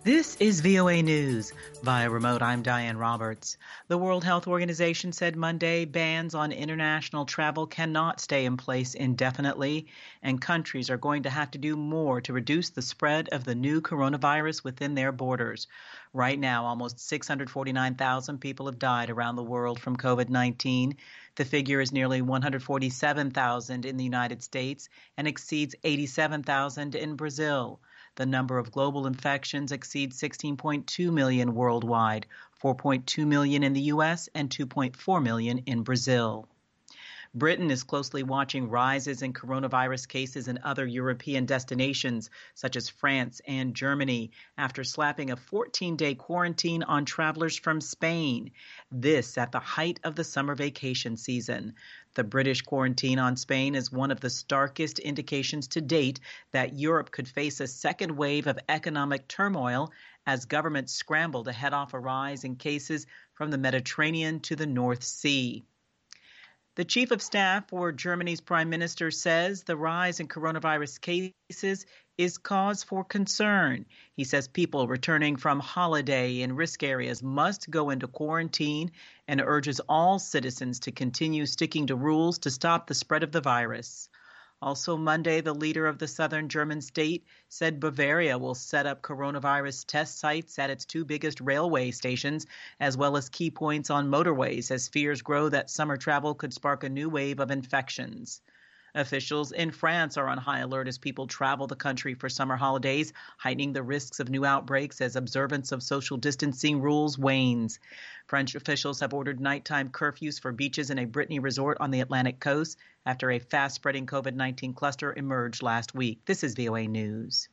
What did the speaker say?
This is VOA News. Via remote, I'm Diane Roberts. The World Health Organization said Monday bans on international travel cannot stay in place indefinitely, and countries are going to have to do more to reduce the spread of the new coronavirus within their borders. Right now, almost 649,000 people have died around the world from COVID-19. The figure is nearly 147,000 in the United States and exceeds 87,000 in Brazil. The number of global infections exceeds 16.2 million worldwide, 4.2 million in the U.S. and 2.4 million in Brazil. Britain is closely watching rises in coronavirus cases in other European destinations, such as France and Germany, after slapping a 14-day quarantine on travelers from Spain. This at the height of the summer vacation season. The British quarantine on Spain is one of the starkest indications to date that Europe could face a second wave of economic turmoil as governments scramble to head off a rise in cases from the Mediterranean to the North Sea. The chief of staff for Germany's prime minister says the rise in coronavirus cases is cause for concern. He says people returning from holiday in risk areas must go into quarantine and urges all citizens to continue sticking to rules to stop the spread of the virus. Also Monday, the leader of the southern German state said Bavaria will set up coronavirus test sites at its two biggest railway stations, as well as key points on motorways as fears grow that summer travel could spark a new wave of infections. Officials in France are on high alert as people travel the country for summer holidays, heightening the risks of new outbreaks as observance of social distancing rules wanes. French officials have ordered nighttime curfews for beaches in a Brittany resort on the Atlantic coast after a fast-spreading COVID-19 cluster emerged last week. This is VOA News.